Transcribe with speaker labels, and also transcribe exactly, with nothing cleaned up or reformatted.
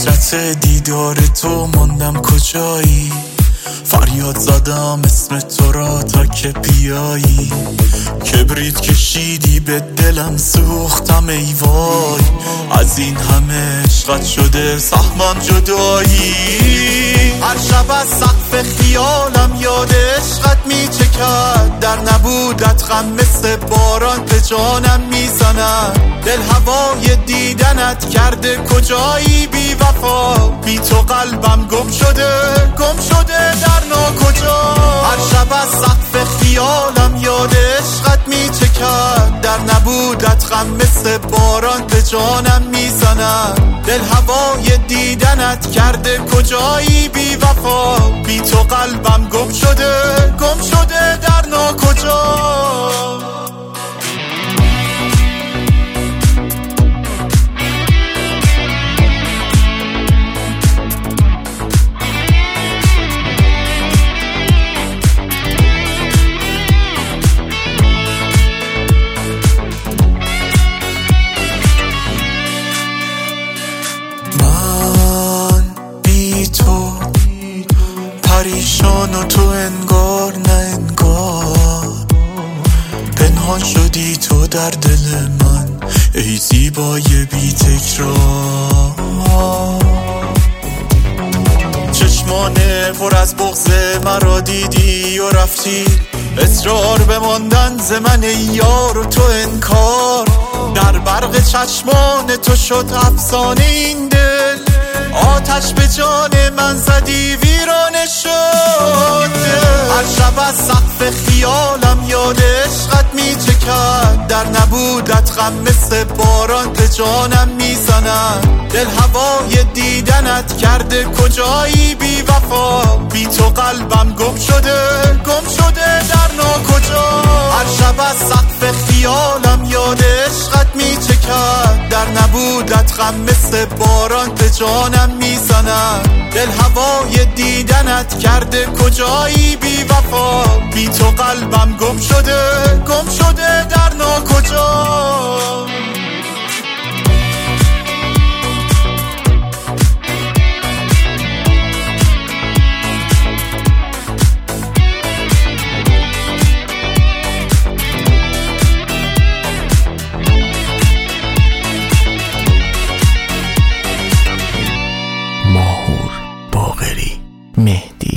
Speaker 1: حسرت دیدار تو ماندم کجایی، فریاد زدم اسم تو را تا که بیایی. کبریت کشیدی به دلم سوختم ای وای، از این همه عشقت شده سهمم جدایی. هر شب از سقف خیالم یاد عشقت میچکد، در نبودت غم مثل باران به جانم میزند. دل هوای دیدنت کرده کجایی بی وفا، بی تو قلبم گم شده گم شده در ناکجا. هر شب از سقف خیالم یاد عشقت میچکد، در نبودت غم مثل باران به جانم میزند. دل هوای دیدنت کرده کجایی بی وفا، بی تو قلبم گم شده گم شده در ناکجا. پریشان و تو انگار نه انگار، پنهان شدی تو در دل من ای زیبای بی تکرار. چشمانه پر از بغض مرا دیدی و رفتی، اصرار به ماندن ز من ای یار و تو انکار. در برق چشمان تو شد افسانه این دل، آتش به جان من زدی ویرانه شد. هر شب از سقف خیالم یاد عشقت میچکد، در نبودت غم مثل باران به جانم میزند. دل هوای دیدنت کرده کجایی بی وفا، بی تو قلبم گم شده گم شده در ناکجا. هر شب از سقف خیالم یاد عشقت میچکد، در نبودت غم مثل باران به جانم میزند. دل هوای دیدنت کرده کجایی بی وفا، بی تو قلبم گم شده گم شده در ناکجا.
Speaker 2: ماهور باقری مهدی